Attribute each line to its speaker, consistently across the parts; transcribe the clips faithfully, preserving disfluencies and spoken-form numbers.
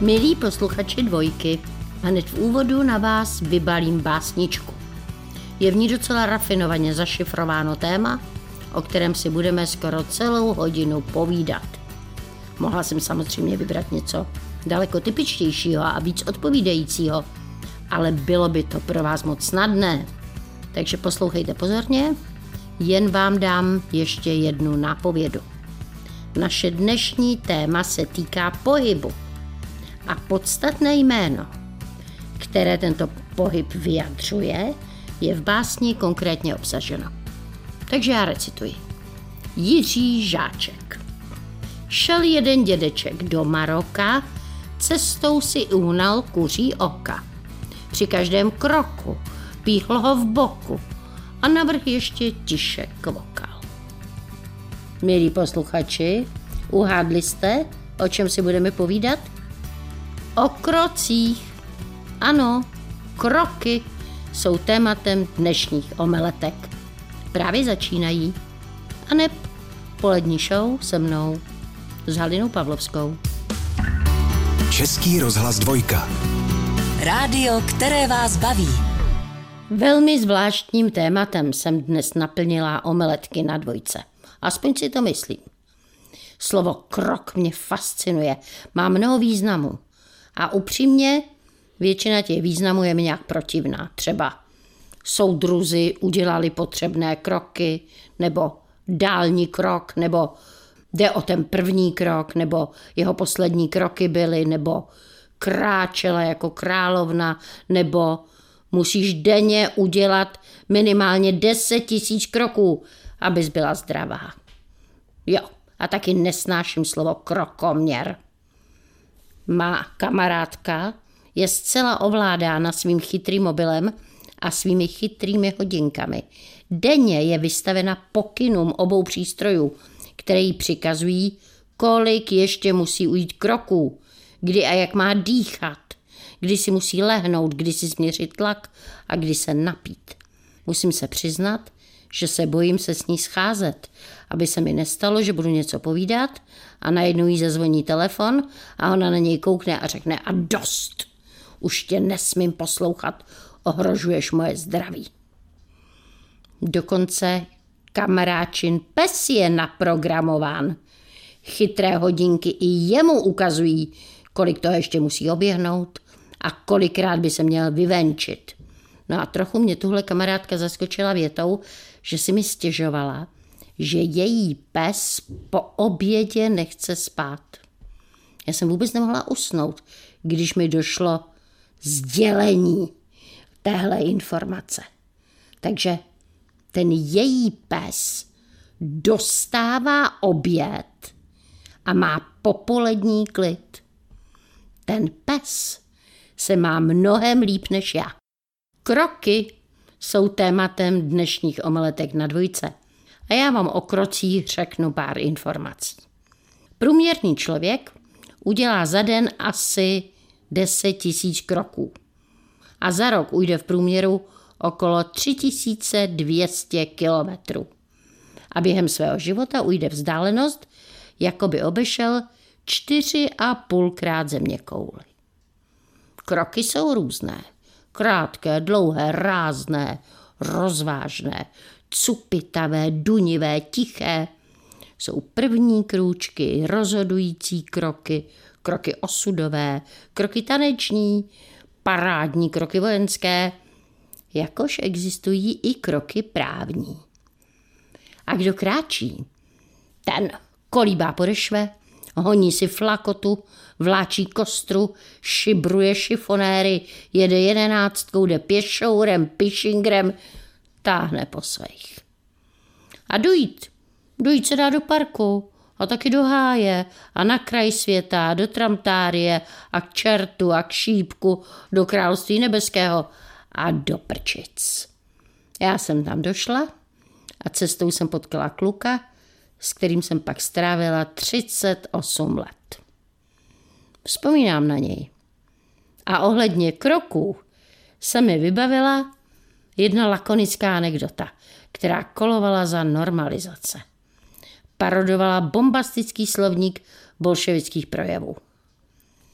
Speaker 1: Milí posluchači Dvojky, hned v úvodu na vás vybalím básničku. Je v ní docela rafinovaně zašifrováno téma, o kterém si budeme skoro celou hodinu povídat. Mohla jsem samozřejmě vybrat něco daleko typičtějšího a víc odpovídajícího, ale bylo by to pro vás moc snadné. Takže poslouchejte pozorně, jen vám dám ještě jednu nápovědu. Naše dnešní téma se týká pohybu a podstatné jméno, které tento pohyb vyjadřuje, je v básni konkrétně obsaženo. Takže já recituji. Jiří Žáček. Šel jeden dědeček do Maroka, cestou si uhnal kuří oka. Při každém kroku píchl ho v boku a navrch ještě tiše kvokal. Milí posluchači, uhádli jste, o čem si budeme povídat? O krocích. Ano, kroky jsou tématem dnešních omeletek. Právě začínají. A neb polední show se mnou, s Halinou Pavlovskou.
Speaker 2: Český rozhlas Dvojka.
Speaker 3: Rádio, které vás baví.
Speaker 1: Velmi zvláštním tématem jsem dnes naplnila omeletky na Dvojce. Aspoň si to myslím. Slovo krok mě fascinuje. Má mnoho významů. A upřímně, většina těch významů je mi nějak protivná. Třeba soudruzi udělali potřebné kroky, nebo dální krok, nebo jde o ten první krok, nebo jeho poslední kroky byly, nebo kráčela jako královna, nebo musíš denně udělat minimálně deset tisíc kroků, abys byla zdravá. Jo, a taky nesnáším slovo krokoměr. Má kamarádka je zcela ovládána svým chytrým mobilem a svými chytrými hodinkami. Denně je vystavena pokynům obou přístrojů, které jí přikazují, kolik ještě musí ujít kroků, kdy a jak má dýchat, kdy si musí lehnout, kdy si změřit tlak a kdy se napít. Musím se přiznat, že se bojím se s ní scházet, aby se mi nestalo, že budu něco povídat a najednou jí zazvoní telefon a ona na něj koukne a řekne a dost, už tě nesmím poslouchat, ohrožuješ moje zdraví. Dokonce kamaráčin pes je naprogramován. Chytré hodinky i jemu ukazují, kolik toho ještě musí oběhnout a kolikrát by se měl vyvenčit. No a trochu mě tuhle kamarádka zaskočila větou, že si mi stěžovala, že její pes po obědě nechce spát. Já jsem vůbec nemohla usnout, když mi došlo sdělení téhle informace. Takže ten její pes dostává oběd a má popolední klid. Ten pes se má mnohem líp než já. Kroky jsou tématem dnešních omeletek na Dvojce a já vám o krocích řeknu pár informací. Průměrný člověk udělá za den asi deset tisíc kroků a za rok ujde v průměru okolo tři tisíce dvě stě kilometrů. A během svého života ujde vzdálenost, jako by obešel čtyři a půlkrát zeměkouli. Kroky jsou různé. Krátké, dlouhé, rázné, rozvážné, cupitavé, dunivé, tiché. Jsou první krůčky, rozhodující kroky, kroky osudové, kroky taneční, parádní kroky vojenské, jakož existují i kroky právní. A kdo kráčí, ten kolíbá podešve, honí si flakotu, vláčí kostru, šibruje šifonéry, jede jedenáctkou, jde pěšourem, pišingrem, táhne po svých. A dojít, dojít se dá do parku a taky do háje a na kraj světa, do tramtárie a k čertu a k šípku, do království nebeského a do prčic. Já jsem tam došla a cestou jsem potkala kluka, s kterým jsem pak strávila třicet osm let. Vzpomínám na něj. A ohledně kroků se mi vybavila jedna lakonická anekdota, která kolovala za normalizace. Parodovala bombastický slovník bolševických projevů.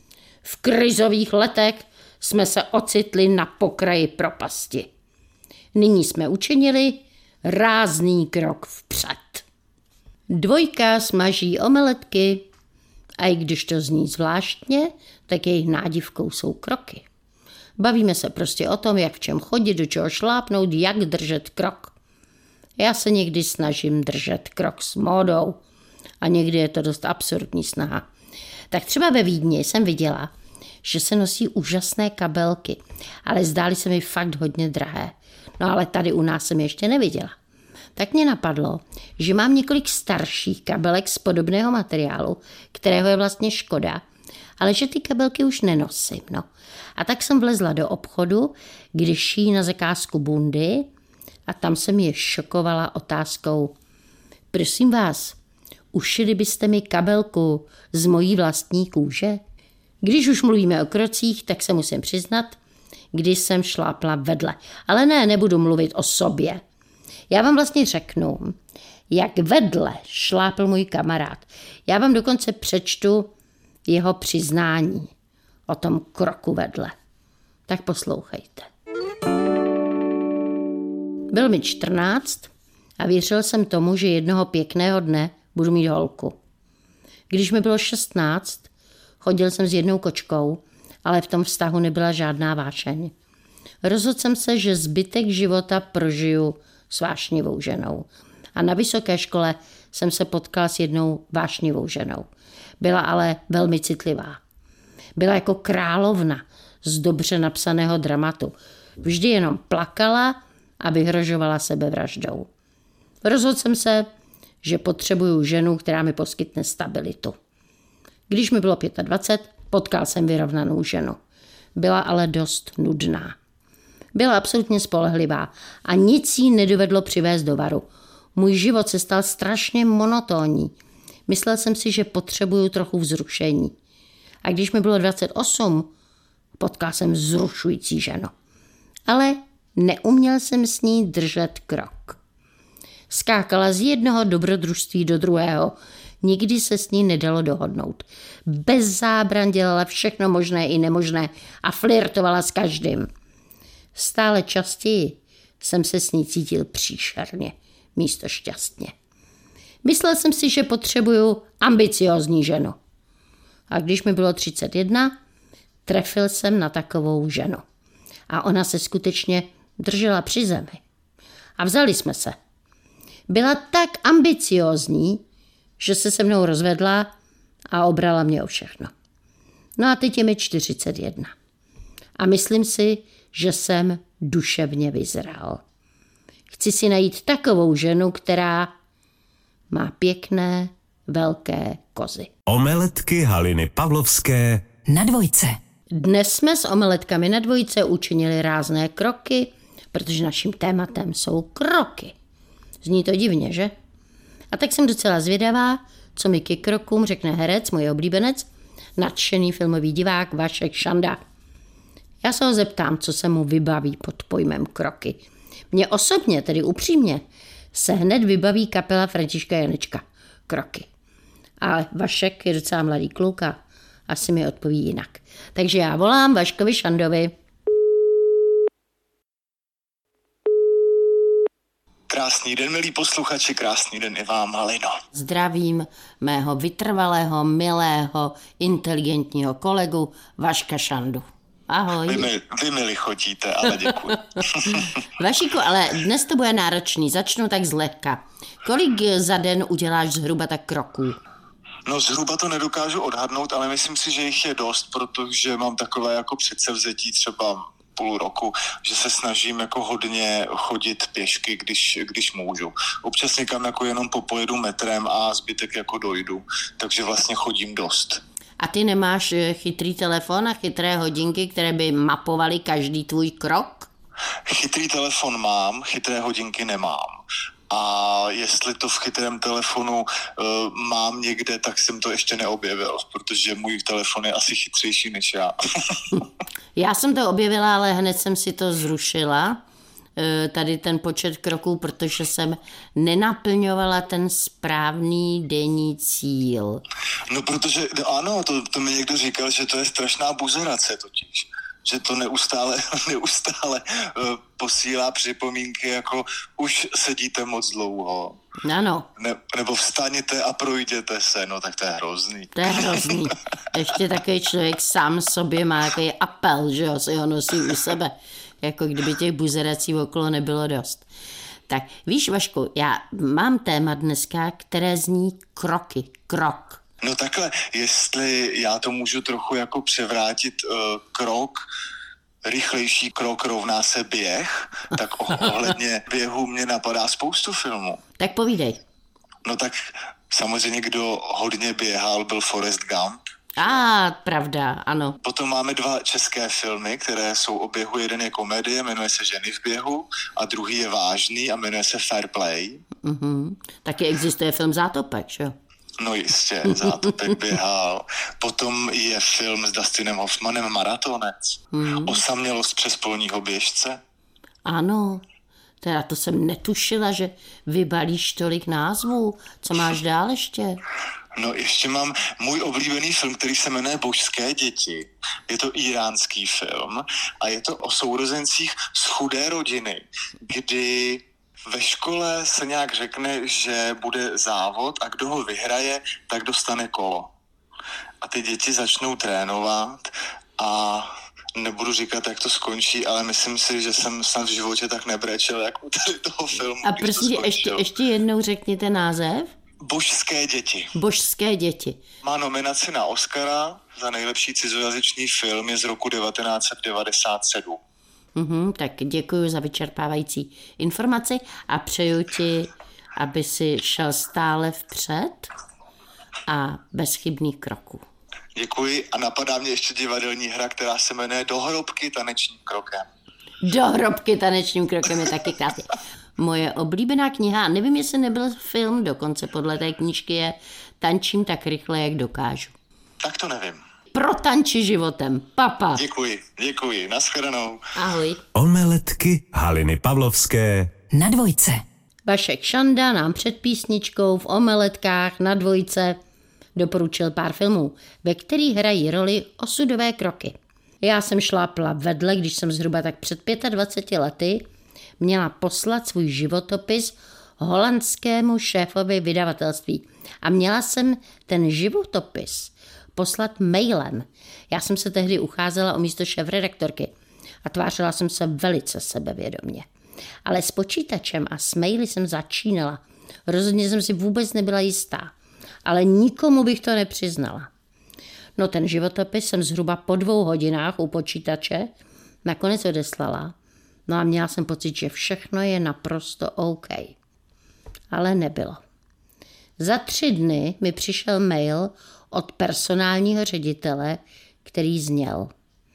Speaker 1: V krizových letech jsme se ocitli na pokraji propasti. Nyní jsme učinili rázný krok vpřed. Dvojka smaží omeletky a i když to zní zvláštně, tak jejich nádivkou jsou kroky. Bavíme se prostě o tom, jak v čem chodit, do čeho šlápnout, jak držet krok. Já se někdy snažím držet krok s módou a někdy je to dost absurdní snaha. Tak třeba ve Vídni jsem viděla, že se nosí úžasné kabelky, ale zdály se mi fakt hodně drahé. No ale tady u nás jsem je ještě neviděla. Tak mě napadlo, že mám několik starších kabelek z podobného materiálu, kterého je vlastně škoda, ale že ty kabelky už nenosím. No. A tak jsem vlezla do obchodu, kde šijí na zakázku bundy a tam jsem je šokovala otázkou: prosím vás, ušili byste mi kabelku z mojí vlastní kůže? Když už mluvíme o krocích, tak se musím přiznat, když jsem šlápla vedle. Ale ne, nebudu mluvit o sobě. Já vám vlastně řeknu, jak vedle šlápl můj kamarád. Já vám dokonce přečtu jeho přiznání o tom kroku vedle. Tak poslouchejte. Byl mi čtrnáct a věřil jsem tomu, že jednoho pěkného dne budu mít holku. Když mi bylo šestnáct, chodil jsem s jednou kočkou, ale v tom vztahu nebyla žádná vášeň. Rozhodl jsem se, že zbytek života prožiju s vášnivou ženou. A na vysoké škole jsem se potkal s jednou vášnivou ženou. Byla ale velmi citlivá. Byla jako královna z dobře napsaného dramatu. Vždy jenom plakala a vyhrožovala sebevraždou. Rozhodl jsem se, že potřebuju ženu, která mi poskytne stabilitu. Když mi bylo dvacet pět, potkal jsem vyrovnanou ženu. Byla ale dost nudná. Byla absolutně spolehlivá a nic jí nedovedlo přivést do varu. Můj život se stal strašně monotónní. Myslel jsem si, že potřebuju trochu vzrušení. A když mi bylo dvacet osm, potkal jsem vzrušující ženu. Ale neuměl jsem s ní držet krok. Skákala z jednoho dobrodružství do druhého. Nikdy se s ní nedalo dohodnout. Bez zábran dělala všechno možné i nemožné a flirtovala s každým. Stále častěji jsem se s ní cítil příšerně, místo šťastně. Myslel jsem si, že potřebuju ambiciózní ženu. A když mi bylo třicet jedna, trefil jsem na takovou ženu. A ona se skutečně držela při zemi. A vzali jsme se. Byla tak ambiciózní, že se se mnou rozvedla a obrala mě o všechno. No a teď je mi čtyřicet jedna. A myslím si, že jsem duševně vyzral. Chci si najít takovou ženu, která má pěkné, velké kozy.
Speaker 2: Omeletky Haliny Pavlovské
Speaker 3: na dvojce.
Speaker 1: Dnes jsme s omeletkami na dvojce učinili rázné kroky, protože naším tématem jsou kroky. Zní to divně, že? A tak jsem docela zvědavá, co mi ke krokům řekne herec, můj oblíbenec, nadšený filmový divák Vašek Šanda. Já se ho zeptám, co se mu vybaví pod pojmem kroky. Mně osobně, tedy upřímně, se hned vybaví kapela Františka Janečka. Kroky. Ale Vašek je docela mladý kluk a asi mi odpoví jinak. Takže já volám Vaškovi Šandovi.
Speaker 4: Krásný den, milí posluchači, krásný den i vám, Halino.
Speaker 1: Zdravím mého vytrvalého, milého, inteligentního kolegu Vaška Šandu. Ahoj.
Speaker 4: Vy mi, vy mi lichotíte, ale děkuji.
Speaker 1: Vašíku, ale dnes to bude náročný, začnu tak zlehka. Kolik za den uděláš zhruba tak kroků?
Speaker 4: No zhruba to nedokážu odhadnout, ale myslím si, že jich je dost, protože mám takové jako předsevzetí třeba půl roku, že se snažím jako hodně chodit pěšky, když, když můžu. Občas někam jako jenom popojedu metrem a zbytek jako dojdu, takže vlastně chodím dost.
Speaker 1: A ty nemáš chytrý telefon a chytré hodinky, které by mapovaly každý tvůj krok?
Speaker 4: Chytrý telefon mám, chytré hodinky nemám. A jestli to v chytrém telefonu uh, mám někde, tak jsem to ještě neobjevil, protože můj telefon je asi chytřejší než já.
Speaker 1: Já jsem to objevila, ale hned jsem si to zrušila. tady ten počet kroků, protože jsem nenaplňovala ten správný denní cíl.
Speaker 4: No protože, ano, to, to mi někdo říkal, že to je strašná buzerace totiž. Že to neustále, neustále uh, posílá připomínky, jako už sedíte moc dlouho.
Speaker 1: Ano.
Speaker 4: Ne, nebo vstaňte a projděte se, no tak to je hrozný.
Speaker 1: To je hrozný. Ještě takový člověk sám sobě má takový apel, že jo, si ho nosí u sebe. Jako kdyby těch buzerací okolo nebylo dost. Tak víš, Vašku, já mám téma dneska, které zní kroky, krok.
Speaker 4: No takhle, jestli já to můžu trochu jako převrátit, uh, krok, rychlejší krok rovná se běh, tak ohledně běhu mě napadá spoustu filmů.
Speaker 1: Tak povídej.
Speaker 4: No tak samozřejmě, kdo hodně běhal, byl Forrest Gump.
Speaker 1: A, pravda, ano.
Speaker 4: Potom máme dva české filmy, které jsou o běhu. Jeden je komedie, jmenuje se Ženy v běhu a druhý je vážný a jmenuje se Fair Play.
Speaker 1: Mhm. Taky existuje film Zátopek, že jo?
Speaker 4: No jistě, Zátopek běhal. Potom je film s Dustinem Hoffmanem Maratonec. Hmm. Osamělost přes polního běžce.
Speaker 1: Ano, teda to jsem netušila, že vybalíš tolik názvů. Co máš dál ještě?
Speaker 4: No ještě mám můj oblíbený film, který se jmenuje Božské děti. Je to íránský film a je to o sourozencích z chudé rodiny, kdy ve škole se nějak řekne, že bude závod a kdo ho vyhraje, tak dostane kolo. A ty děti začnou trénovat a nebudu říkat, jak to skončí, ale myslím si, že jsem snad v životě tak nebrečel, jak u tady toho filmu.
Speaker 1: A prostě ještě, ještě jednou řekni ten název.
Speaker 4: Božské děti.
Speaker 1: Božské děti.
Speaker 4: Má nominaci na Oscara za nejlepší cizojazyčný film, je z roku devatenáct set devadesát sedm.
Speaker 1: Uhum, tak děkuji za vyčerpávající informaci a přeju ti, aby si šel stále vpřed a bez chybných kroků.
Speaker 4: Děkuji a napadá mě ještě divadelní hra, která se jmenuje Dohrobky tanečním krokem.
Speaker 1: Dohrobky tanečním krokem je taky krásně. Moje oblíbená kniha, nevím, jestli nebyl film, dokonce podle té knížky je Tančím tak rychle, jak dokážu.
Speaker 4: Tak to nevím.
Speaker 1: Protanči životem. Papa.
Speaker 4: Děkuji, děkuji. Naschledanou.
Speaker 1: Ahoj.
Speaker 2: Omeletky Haliny Pavlovské
Speaker 3: Na dvojce.
Speaker 1: Vašek Šanda nám před písničkou v Omeletkách na dvojce doporučil pár filmů, ve kterých hrají roli osudové kroky. Já jsem šlápla vedle, když jsem zhruba tak před dvaceti pěti lety měla poslat svůj životopis holandskému šéfovi vydavatelství. A měla jsem ten životopis poslat mailem. Já jsem se tehdy ucházela o místo šéfredaktorky a tvářila jsem se velice sebevědomě. Ale s počítačem a s maily jsem začínala. Rozhodně jsem si vůbec nebyla jistá, ale nikomu bych to nepřiznala. No ten životopis jsem zhruba po dvou hodinách u počítače nakonec odeslala. No a měla jsem pocit, že všechno je naprosto OK. Ale nebylo. Za tři dny mi přišel mail od personálního ředitele, který zněl: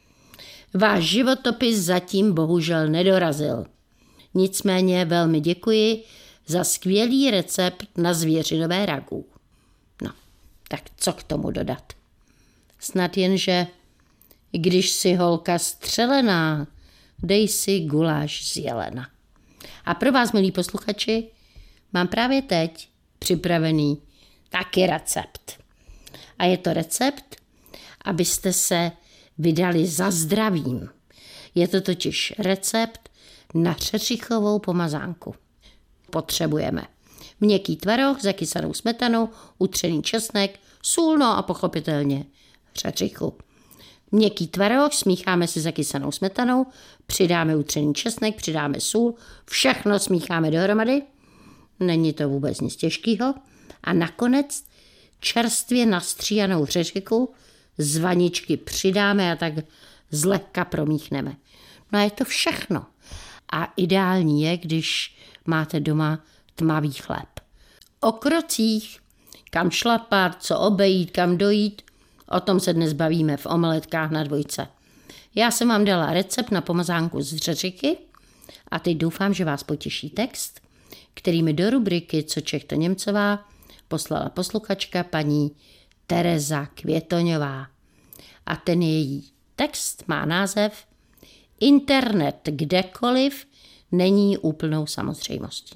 Speaker 1: váš životopis zatím bohužel nedorazil. Nicméně velmi děkuji za skvělý recept na zvěřinové ragu. No, tak co k tomu dodat? Snad jen, že když si holka střelená, dej si guláš z jelena. A pro vás, milí posluchači, mám právě teď připravený taky recept. A je to recept, abyste se vydali za zdravím. Je to totiž recept na řeřichovou pomazánku. Potřebujeme měkký tvaroh s zakysanou smetanou, utřený česnek, sůl, no a pochopitelně řeřichu. Měkký tvaroh smícháme si zakysanou smetanou, přidáme utřený česnek, přidáme sůl, všechno smícháme dohromady, není to vůbec nic těžkého, a nakonec čerstvě nastříhanou řeřichu z vaničky přidáme a tak zlehka promíchneme. No a je to všechno. A ideální je, když máte doma tmavý chléb. O krocích, kam šlapat, co obejít, kam dojít, o tom se dnes bavíme v Omeletkách na dvojce. Já jsem vám dala recept na pomazánku z řeřichy a teď doufám, že vás potěší text, který mi do rubriky Co Čech to Němcová poslala posluchačka paní Tereza Květoňová. A ten její text má název Internet kdekoliv není úplnou samozřejmostí.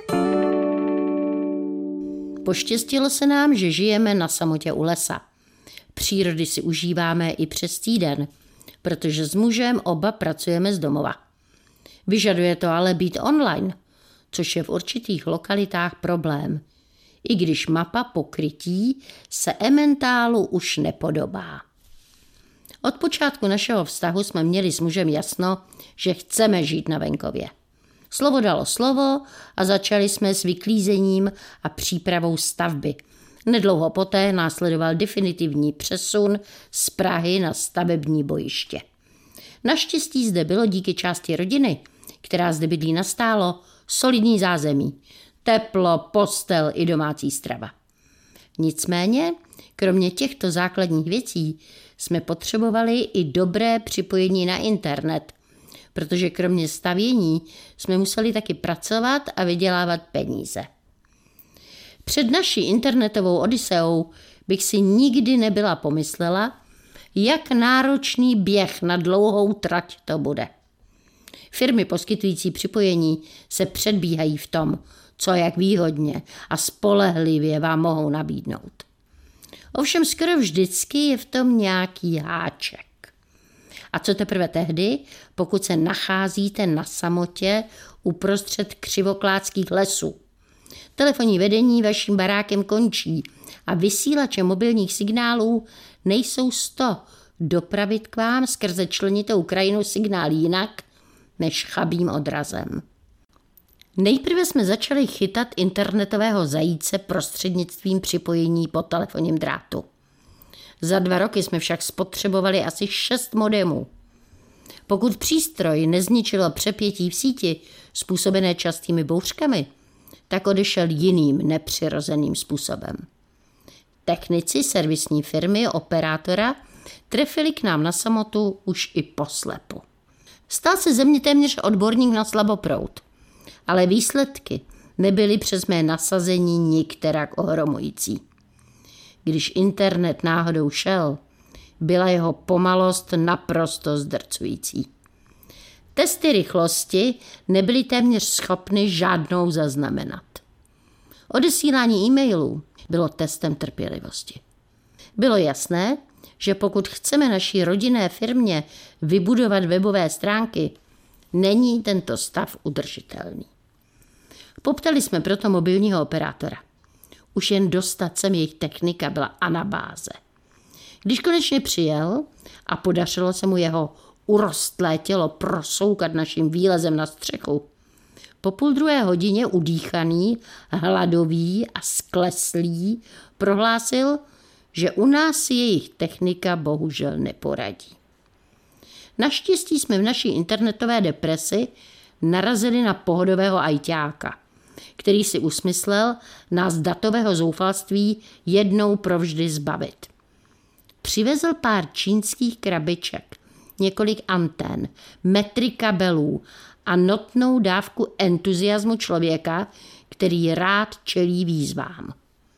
Speaker 1: Poštěstilo se nám, že žijeme na samotě u lesa. Přírody si užíváme i přes týden, protože s mužem oba pracujeme z domova. Vyžaduje to ale být online, což je v určitých lokalitách problém, i když mapa pokrytí se Emmentálu už nepodobá. Od počátku našeho vztahu jsme měli s mužem jasno, že chceme žít na venkově. Slovo dalo slovo a začali jsme s vyklízením a přípravou stavby. Nedlouho poté následoval definitivní přesun z Prahy na stavební bojiště. Naštěstí zde bylo díky části rodiny, která zde bydlí nastálo, solidní zázemí, teplo, postel i domácí strava. Nicméně, kromě těchto základních věcí, jsme potřebovali i dobré připojení na internet, protože kromě stavění jsme museli taky pracovat a vydělávat peníze. Před naší internetovou odiseou bych si nikdy nebyla pomyslela, jak náročný běh na dlouhou trať to bude. Firmy poskytující připojení se předbíhají v tom, co jak výhodně a spolehlivě vám mohou nabídnout. Ovšem skoro vždycky je v tom nějaký háček. A co teprve tehdy, pokud se nacházíte na samotě uprostřed křivoklátských lesů. Telefonní vedení vaším barákem končí a vysílače mobilních signálů nejsou sto dopravit k vám skrze členitou krajinu signál jinak než chabým odrazem. Nejprve jsme začali chytat internetového zajíce prostřednictvím připojení po telefonním drátu. Za dva roky jsme však spotřebovali asi šest modemů. Pokud přístroj nezničilo přepětí v síti způsobené častými bouřkami, tak odešel jiným nepřirozeným způsobem. Technici servisní firmy operátora trefili k nám na samotu už i poslepu. Stal se ze mě téměř odborník na slaboproud, ale výsledky nebyly přes mé nasazení nikterak ohromující. Když internet náhodou šel, byla jeho pomalost naprosto zdrcující. Testy rychlosti nebyly téměř schopny žádnou zaznamenat. Odesílání e-mailů bylo testem trpělivosti. Bylo jasné, že pokud chceme naší rodinné firmě vybudovat webové stránky, není tento stav udržitelný. Poptali jsme proto mobilního operátora. Už jen dostat sem jejich technika byla anabáze. Když konečně přijel a podařilo se mu jeho urostlé tělo prosoukat naším výlezem na střechu, po půl druhé hodině udýchaný, hladový a skleslý prohlásil, že u nás si jejich technika bohužel neporadí. Naštěstí jsme v naší internetové depresi narazili na pohodového ajťáka, který si usmyslel nás datového zoufalství jednou provždy zbavit. Přivezl pár čínských krabiček, několik antén, metry kabelů a notnou dávku entuziasmu člověka, který rád čelí výzvám.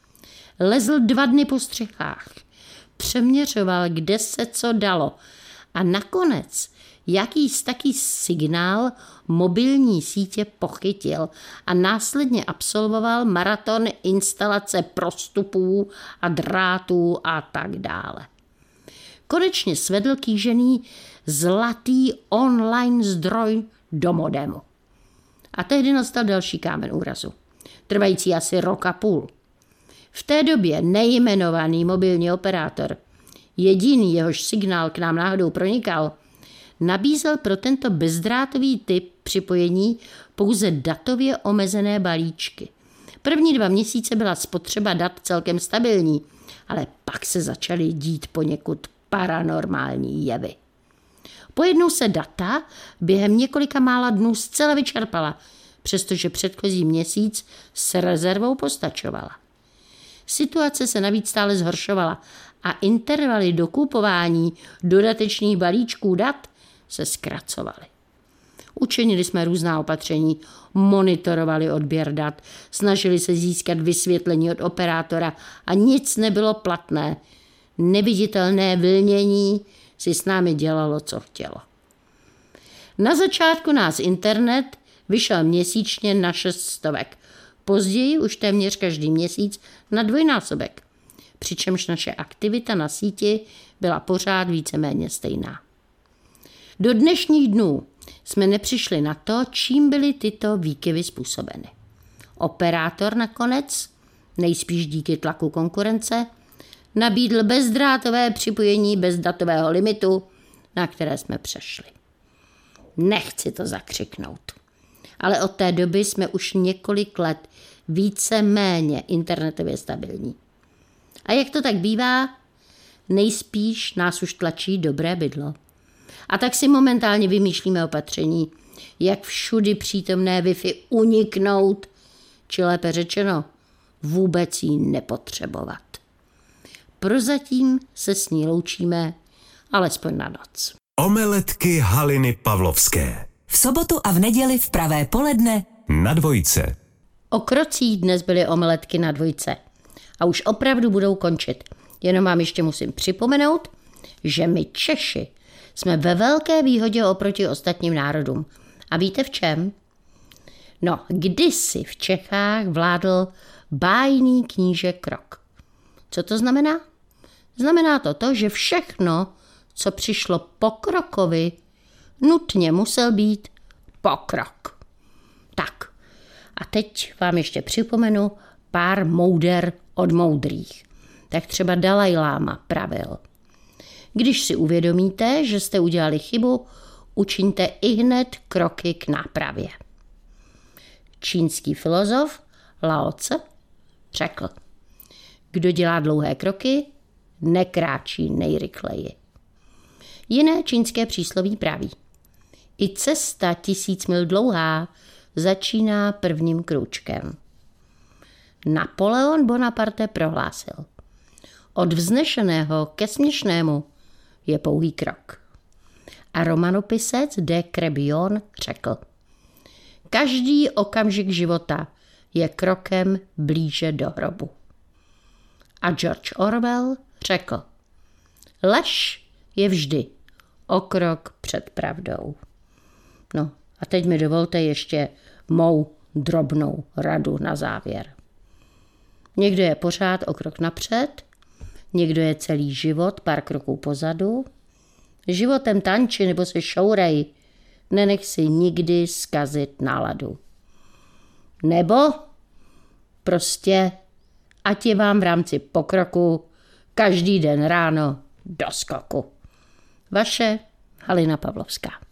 Speaker 1: Lezl dva dny po střechách, přeměřoval, kde se co dalo a nakonec jakýs taký signál mobilní sítě pochytil a následně absolvoval maraton instalace prostupů a drátů a tak dále. Konečně svedl kýžený zlatý online zdroj do modemu. A tehdy nastal další kámen úrazu, trvající asi rok a půl. V té době nejmenovaný mobilní operátor, jediný jehož signál k nám náhodou pronikal, nabízel pro tento bezdrátový typ připojení pouze datově omezené balíčky. První dva měsíce byla spotřeba dat celkem stabilní, ale pak se začaly dít poněkud paranormální jevy. Pojednou se data během několika mála dnů zcela vyčerpala, přestože předchozí měsíc s rezervou postačovala. Situace se navíc stále zhoršovala a intervaly dokupování dodatečných balíčků dat se zkracovaly. Učinili jsme různá opatření, monitorovali odběr dat, snažili se získat vysvětlení od operátora a nic nebylo platné. Neviditelné vlnění si s námi dělalo, co chtělo. Na začátku nás internet Vyšel měsíčně na šest stovek. Později už téměř každý měsíc na dvojnásobek. Přičemž naše aktivita na síti byla pořád víceméně stejná. Do dnešních dnů jsme nepřišli na to, čím byly tyto výkyvy způsobeny. Operátor nakonec, nejspíš díky tlaku konkurence, nabídl bezdrátové připojení bez datového limitu, na které jsme přešli. Nechci to zakřiknout, ale od té doby jsme už několik let víceméně internetově stabilní. A jak to tak bývá, nejspíš nás už tlačí dobré bydlo. A tak si momentálně vymýšlíme opatření, jak všudy přítomné Wi-Fi uniknout, či lépe řečeno, vůbec ji nepotřebovat. Prozatím se s ní loučíme, alespoň na noc.
Speaker 2: Omeletky Haliny Pavlovské.
Speaker 3: V sobotu a v neděli v pravé poledne
Speaker 2: Na dvojce.
Speaker 1: O krocích dnes byly omeletky na dvojce. A už opravdu budou končit. Jenom vám ještě musím připomenout, že my Češi jsme ve velké výhodě oproti ostatním národům. A víte v čem? No, kdysi v Čechách vládl bájný kníže Krok. Co to znamená? Znamená to to, že všechno, co přišlo po Krokovi, nutně musel být pokrok. Tak, a teď vám ještě připomenu pár mouder od moudrých. Tak třeba Dalaj Láma pravil: když si uvědomíte, že jste udělali chybu, učiňte ihned kroky k nápravě. Čínský filozof Lao Tse řekl: kdo dělá dlouhé kroky, nekráčí nejrychleji. Jiné čínské přísloví praví: i cesta tisíc mil dlouhá začíná prvním krůčkem. Napoleon Bonaparte prohlásil: od vznešeného ke směšnému je pouhý krok. A romanopisec de Crébillon řekl: každý okamžik života je krokem blíže do hrobu. A George Orwell řekl: lež je vždy o krok před pravdou. No a teď mi dovolte ještě mou drobnou radu na závěr. Někdo je pořád o krok napřed, někdo je celý život pár kroků pozadu. Životem tanči nebo se šourej, nenech si nikdy zkazit náladu. Nebo prostě ať je vám v rámci pokroku každý den ráno do skoku. Vaše Halina Pavlovská.